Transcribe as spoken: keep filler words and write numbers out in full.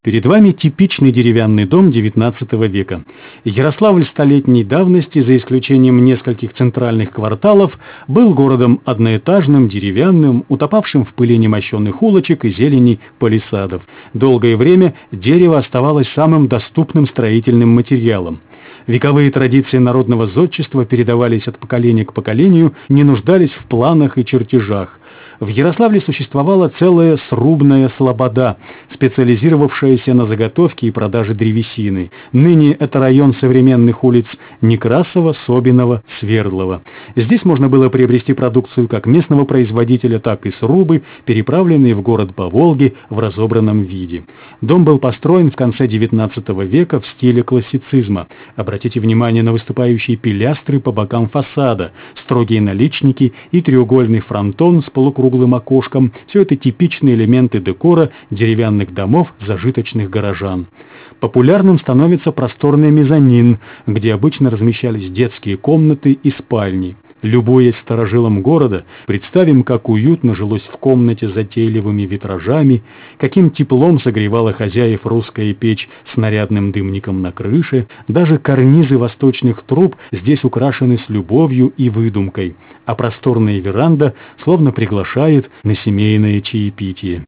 Перед вами типичный деревянный дом девятнадцатого века. Ярославль столетней давности, за исключением нескольких центральных кварталов, был городом одноэтажным, деревянным, утопавшим в пыли немощенных улочек и зелени палисадов. Долгое время дерево оставалось самым доступным строительным материалом. Вековые традиции народного зодчества передавались от поколения к поколению, не нуждались в планах и чертежах. В Ярославле существовала целая срубная слобода, специализировавшаяся на заготовке и продаже древесины. Ныне это район современных улиц Некрасова, Собинова, Свердлова. Здесь можно было приобрести продукцию как местного производителя, так и срубы, переправленные в город по Волге в разобранном виде. Дом был построен в конце девятнадцатого века в стиле классицизма. Обратите внимание на выступающие пилястры по бокам фасада, строгие наличники и треугольный фронтон с полукруглым окошком. Все это типичные элементы декора деревянных домов зажиточных горожан. Популярным становится просторный мезонин, где обычно размещались детские комнаты и спальни. Любуясь старожилом города, представим, как уютно жилось в комнате с затейливыми витражами, каким теплом согревала хозяев русская печь с нарядным дымником на крыше. Даже карнизы восточных труб здесь украшены с любовью и выдумкой, а просторная веранда словно приглашает на семейное чаепитие.